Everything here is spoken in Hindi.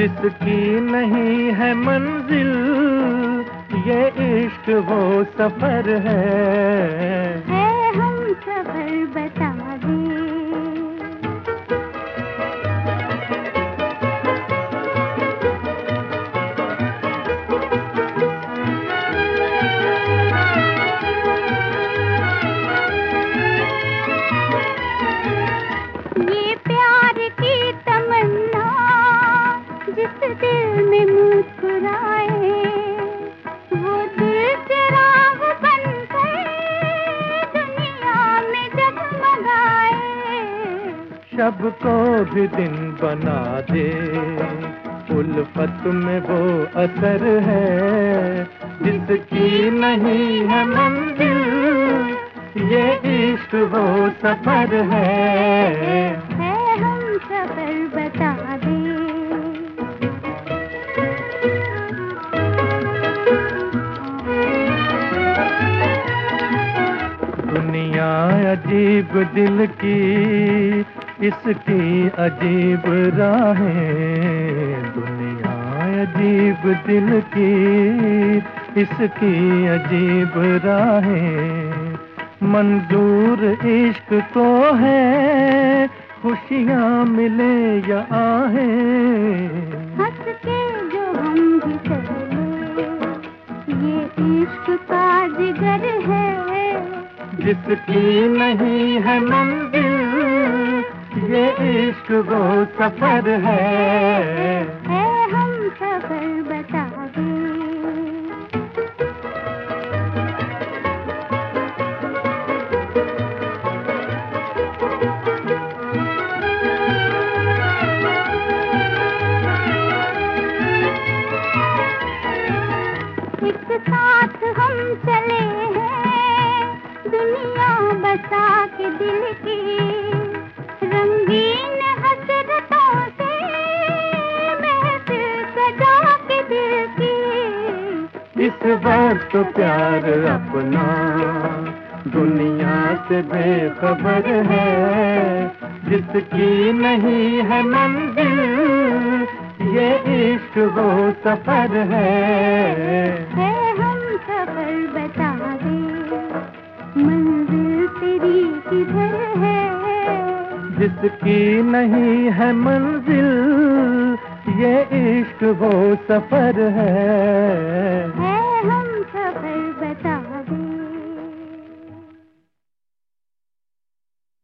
जिसकी नहीं है मंजिल, ये इश्क वो सफर है हम सफर बता दे। ये प्यार की तमन्ना जिस दिल में मुस्कुराए, वो दिल चिराग बनकर दुनिया में जगमगाए। शब को भी दिन बना दे, उल्फत में वो असर है जिसकी नहीं है मंजिल, ये इश्क वो सफर है हम सफर बता दे। दुनिया अजीब दिल की, इसकी अजीब राहें। दुनिया अजीब दिल की, इसकी अजीब राहें। मंजूर इश्क को है खुशियाँ मिले या आहें। हंस के जो हम भी चले, ये इश्क का जिगर है जिसकी नहीं है मंजिल, ये इश्क वो सफर है हम सफर बता दे। एक साथ हम चले हैं दुनिया बसा के दिल की, रंगीन हसरतों से महफिल सजा के दिल की। इस वक्त प्यार अपना दुनिया से बेखबर है, जिसकी नहीं है मंजिल, ये इश्क वो सफर है हम सफर बता दे। मंजिल तेरी किधर है, जिसकी नहीं है मंजिल, ये इश्क वो सफर है